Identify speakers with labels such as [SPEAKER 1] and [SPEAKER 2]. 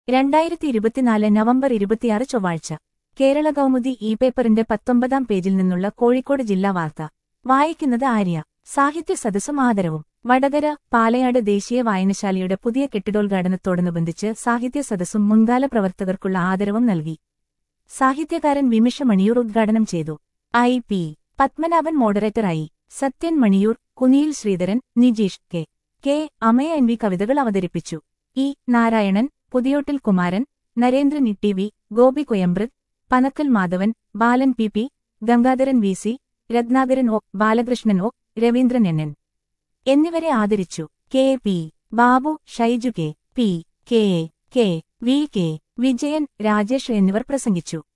[SPEAKER 1] 2024 November 26 ചൊവ്വാഴ്ച Kerala Kaumudi E പേപ്പറിന്റെ 19-ാം പേജിൽ നിന്നുള്ള കോഴിക്കോട് ജില്ലാ വാർത്ത വായിക്കുന്നത് ആര്യ. സാഹിത്യ സദസ്സും ആദരവും. വടകര പാലയാട് ദേശീയ വായനശാലയുടെ പുതിയ കെട്ടിടോദ്ഘാടനത്തോടനുബന്ധിച്ച് സാഹിത്യ സദസ്സും മുൻകാല പ്രവർത്തകർക്കുള്ള ആദരവും നൽകി. സാഹിത്യകാരൻ വിമിഷ മണിയൂർ ഉദ്ഘാടനം ചെയ്തു. പി. പത്മനാഭൻ മോഡറേറ്ററായി. Sathyan Maniyur, Kuniyil Sreedharan, Nijeesh K. Amaya N V കവിതകൾ അവതരിപ്പിച്ചു. Narayanan, Puthiyottil Kumaran, Narendran T V., Gopi Koyambrath, Panakkal Madhavan, Balan P. Gangadharan V C., Ratnakaran O, Balakrishnan O, Raveendran N. എന്നിവരെ ആദരിച്ചു. P. Babu, Shaiju P. K. V. Vijayan, Rajesh എന്നിവർ പ്രസംഗിച്ചു.